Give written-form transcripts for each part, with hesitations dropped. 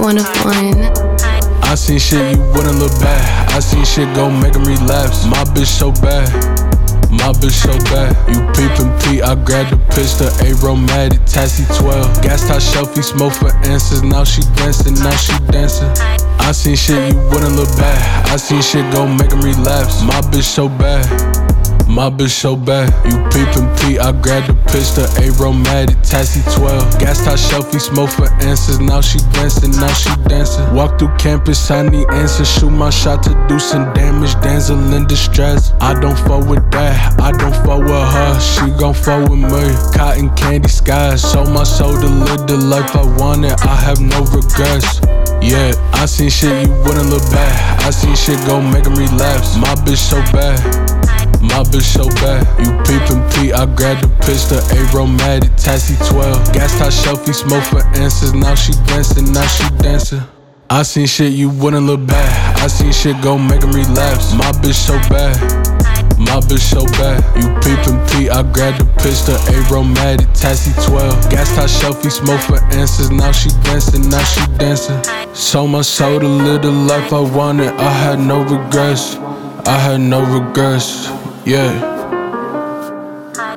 one of one. I seen shit you wouldn't look bad. I seen shit go make him relapse. My bitch so bad, my bitch so bad. You peepin' Pete, I grabbed the pistol. Aromatic, Tassie 12. Gas top shelfie, smoke for answers. Now she dancing, now she dancing. I seen shit you wouldn't look bad. I seen shit go make him relapse. My bitch so bad, my bitch so bad. You peepin' Pete, I grabbed the pistol. Aromatic, Tassie 12. Gas top shelfie, smoke for answers. Now she dancing, now she dancing. Walk through campus, I need answers. Shoot my shot to do some damage. Damsel in distress. I don't fuck with that, I don't fuck with her. She gon' fuck with me. Cotton candy skies. Sold my soul to live the life I wanted. I have no regrets. Yeah, I seen shit you wouldn't look bad. I seen shit go make him relapse. My bitch so bad, my bitch so bad. You peepin' Pete, I grabbed the pistol. Aromatic, Tassie 12. Gas top shelfie, smoke for answers. Now she dancing, now she dancing. I seen shit you wouldn't look bad. I seen shit go make him relapse. My bitch so bad, my bitch so bad. You peepin' Pete, I grabbed the pistol. Aromatic, Tassie 12. Gas top shelfie, smoke for answers. Now she dancing, now she dancing. Sold my soul to live the life I wanted. I had no regrets, I had no regrets. Yeah,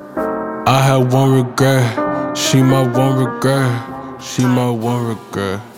I had one regret. She my one regret. She my one regret.